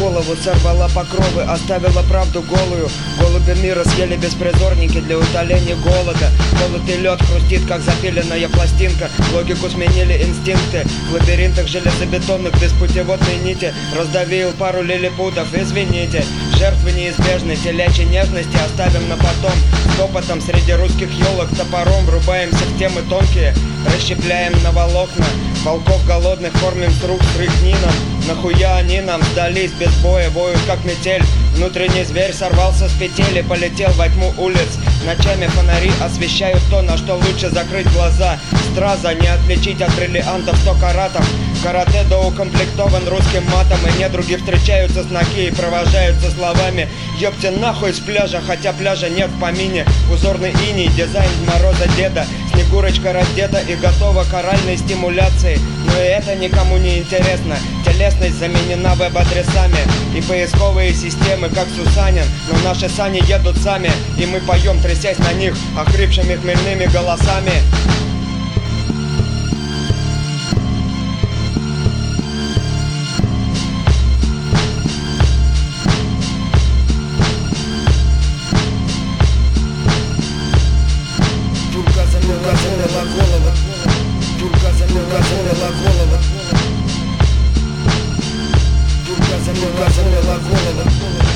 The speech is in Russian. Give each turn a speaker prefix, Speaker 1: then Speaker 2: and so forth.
Speaker 1: голову, сорвала покровы, оставила правду голую. Голуби мира съели беспризорники для утоления голода. Холод и лед хрустит, как запиленная пластинка. Логику сменили инстинкты. В лабиринтах железобетонных без путеводной нити раздавил пару лилипутов, извините. Жертвы неизбежны, телячьей нежности оставим на потом. Топотом среди русских елок топором врубаемся в темы тонкие, расщепляем на волокна. Волков голодных кормим с рук стряхнином. Нахуя они нам сдались без боя, воют как метель. Внутренний зверь сорвался с петель и полетел во тьму улиц. Ночами фонари освещают то, на что лучше закрыть глаза. Страза не отличить от бриллиантов 100 каратов. Карате доукомплектован русским матом, и недруги встречаются с ноги и провожаются словами: ёпте нахуй с пляжа, хотя пляжа нет в помине. Узорный иней, дизайн Мороза деда. Снегурочка раздета и готова к оральной стимуляции. Но и это никому не интересно. Телесность заменена веб-адресами и поисковые системы, как Сусанин. Но наши сани едут сами, и мы поем, трясясь на них охрипшими хмельными голосами. Тюрька замела голову. Тюрька замела голову. Тюрька замела голову.